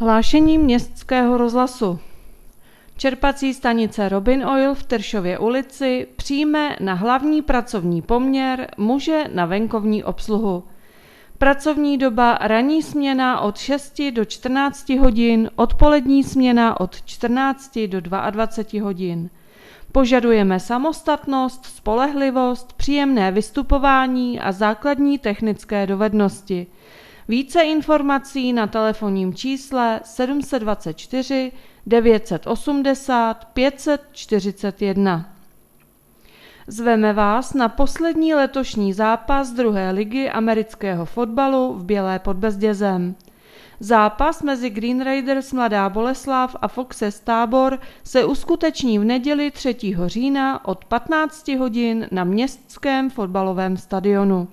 Hlášení Městského rozhlasu. Čerpací stanice Robin Oil v Teršově ulici přijme na hlavní pracovní poměr muže na venkovní obsluhu. Pracovní doba ranní směna od 6 do 14 hodin, odpolední směna od 14 do 22 hodin. Požadujeme samostatnost, spolehlivost, příjemné vystupování a základní technické dovednosti. Více informací na telefonním čísle 724 980 541. Zveme vás na poslední letošní zápas druhé ligy amerického fotbalu v Bělé pod Bezdězem. Zápas mezi Green Raiders Mladá Boleslav a Foxes Tábor se uskuteční v neděli 3. října od 15 hodin na městském fotbalovém stadionu.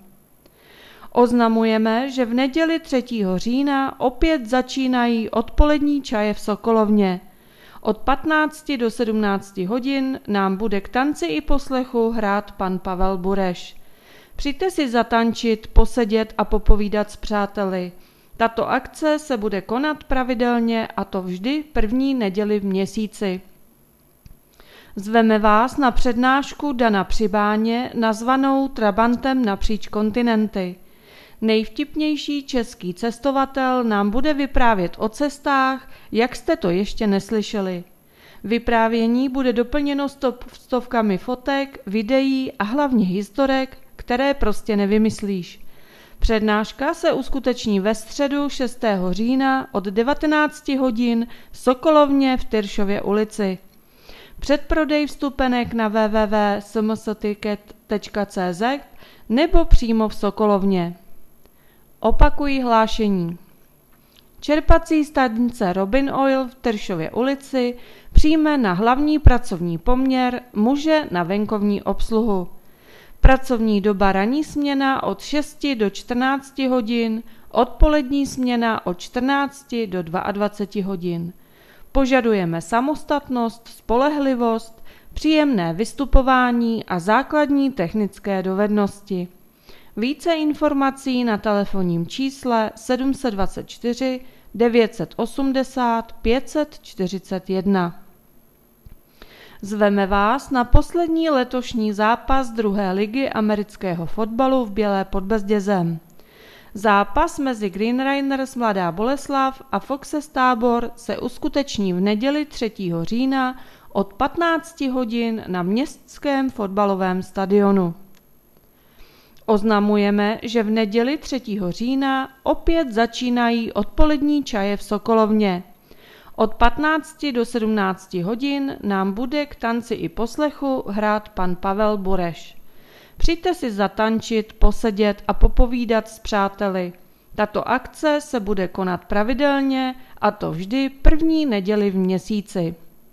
Oznamujeme, že v neděli 3. října opět začínají odpolední čaje v Sokolovně. Od 15 do 17 hodin nám bude k tanci i poslechu hrát pan Pavel Bureš. Přijďte si zatančit, posedět a popovídat s přáteli. Tato akce se bude konat pravidelně, a to vždy první neděli v měsíci. Zveme vás na přednášku Dana Přibáně nazvanou Trabantem napříč kontinenty. Nejvtipnější český cestovatel nám bude vyprávět o cestách, jak jste to ještě neslyšeli. Vyprávění bude doplněno stovkami fotek, videí a hlavně historek, které prostě nevymyslíš. Přednáška se uskuteční ve středu 6. října od 19 hodin v Sokolovně v Teršově ulici. Předprodej vstupenek na www.smsticket.cz nebo přímo v Sokolovně. Opakují hlášení. Čerpací stanice Robin Oil v Teršově ulici přijme na hlavní pracovní poměr muže na venkovní obsluhu. Pracovní doba ranní směna od 6 do 14 hodin, odpolední směna od 14 do 22 hodin. Požadujeme samostatnost, spolehlivost, příjemné vystupování a základní technické dovednosti. Více informací na telefonním čísle 724 980 541. Zveme vás na poslední letošní zápas druhé ligy amerického fotbalu v Bělé pod Bezdězem. Zápas mezi Green Raiders Mladá Boleslav a Foxes Tábor se uskuteční v neděli 3. října od 15 hodin na městském fotbalovém stadionu. Oznamujeme, že v neděli 3. října opět začínají odpolední čaje v Sokolovně. Od 15 do 17 hodin nám bude k tanci i poslechu hrát pan Pavel Bureš. Přijďte si zatančit, posedět a popovídat s přáteli. Tato akce se bude konat pravidelně, a to vždy první neděli v měsíci.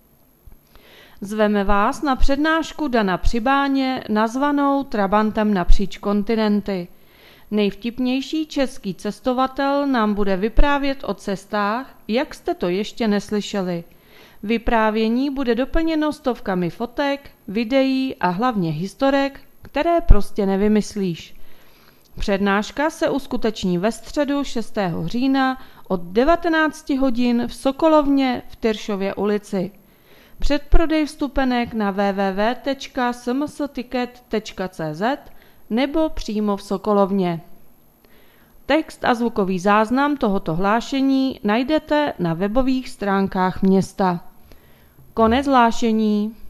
Zveme vás na přednášku Dana Přibáně nazvanou Trabantem napříč kontinenty. Nejvtipnější český cestovatel nám bude vyprávět o cestách, jak jste to ještě neslyšeli. Vyprávění bude doplněno stovkami fotek, videí a hlavně historek, které prostě nevymyslíš. Přednáška se uskuteční ve středu 6. října od 19 hodin v Sokolovně v Teršově ulici. Předprodej vstupenek na www.smsticket.cz nebo přímo v Sokolovně. Text a zvukový záznam tohoto hlášení najdete na webových stránkách města. Konec hlášení.